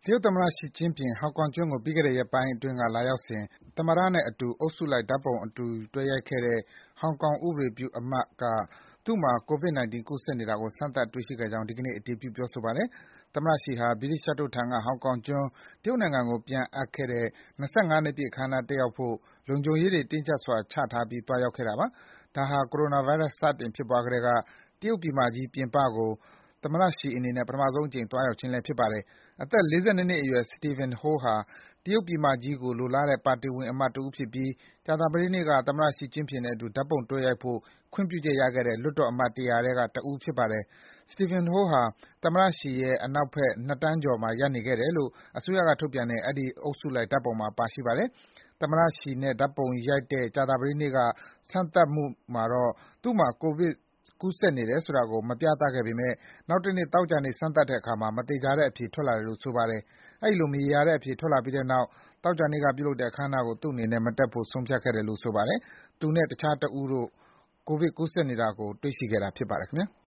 တရုတ်သမ္မတ Xi Jinping ဟောင်ကောင်ကျွန်းကို ပြီးခဲ့တဲ့ရက်ပိုင်းအတွင်းက လာရောက်စဉ် သမ္မတနဲ့အတူ အုပ်စုလိုက် ဓာတ်ပုံအတူတွဲရိုက်ခဲ့တဲ့ ဟောင်ကောင်ဥပဒေပြုအမတ်က သူ့မှာ COVID-19 ကူးစက်နေတာကို စမ်းသပ်တွေ့ရှိခဲ့ကြောင်း ဒီကနေ့ အတည်ပြု ပြောဆိုပါတယ်။ သမ္မတ Xi ဟာ ဗြိတိသျှတို့ထံက ဟောင်ကောင်ကျွန်း တရုတ်နိုင်ငံကို ပြန်အပ်ခဲ့တဲ့ ၂၅ နှစ်ပြည့် အခမ်းအနားတက်ရောက်ဖို့ လုံခြုံရေးတွေ တင်းကြပ်စွာချထားပြီး သွားရောက်ခဲ့တာပါ။ ဒါဟာ Coronavirus စတင်ဖြစ်ပွားကတည်းက တရုတ်ပြည်မကြီးပြင်ပကို သမ္မတ Xi အနေနဲ့ ပထမဆုံးအကြိမ် သွားရောက်ခြင်းလည်း ဖြစ်ပါတယ်။ အသက် ၄၂ နှစ်အရွယ် Stephen Hoy ဟာ တရုတ်ပြည်မကြီးကို လိုလားတဲ့ ပါတီဝင်အမတ်တဦးဖြစ်ပြီး ကြာသပတေးနေ့က သမ္မတ Xi Jinping နဲ့အတူ ဓာတ်ပုံတွဲရိုက်ဖို့ ခွင့်ပြုချက်ရခဲ့တဲ့ လွှတ်တော်အမတ် ၁၀၀ ထဲက တဦးဖြစ်ပါတယ်။ Stephen Hoy ဟာ သမ္မတ Xi ရဲ့ အနောက်ဘက် ၂ တန်းကျော်မှာ ရပ်နေခဲ့တယ်လို့ အစိုးရကထုတ်ပြန်တဲ့ အဲဒီ အုပ်စုလိုက် ဓာတ်ပုံမှာ ပါရှိပါတယ်။ သမ္မတ Xi နဲ့ ဓာတ်ပုံရိုက်တဲ့ ကြာသပတေးနေ့က စမ်းသပ်မှုမှာတော့ သူ့မှာ ကိုဗစ်ကူးစက်နေတယ်ဆိုတာကို မပြသခဲ့ပေမယ့် နောက်တနေ့ သောကြာနေ့ စမ်းသပ်တဲ့အခါမှာ မသေချာတဲ့အဖြေ ထွက်လာတယ်လို့ ဆိုပါတယ်။ အဲဒီလို မရေရာတဲ့အဖြေ ထွက်လာပြီးတဲ့နောက် သောကြာနေ့က ပြုလုပ်တဲ့ အခမ်းအနားကို သူ့အနေနဲ့ မတက်ဖို့ ဆုံးဖြတ်ခဲ့တယ်လို့ ဆိုပါတယ်။ သူနဲ့ တခြားတဦးတို့ ကိုဗစ်ကူးစက်နေတာကို တွေ့ရှိခဲ့တာ ဖြစ်ပါတယ် ခင်ဗျား။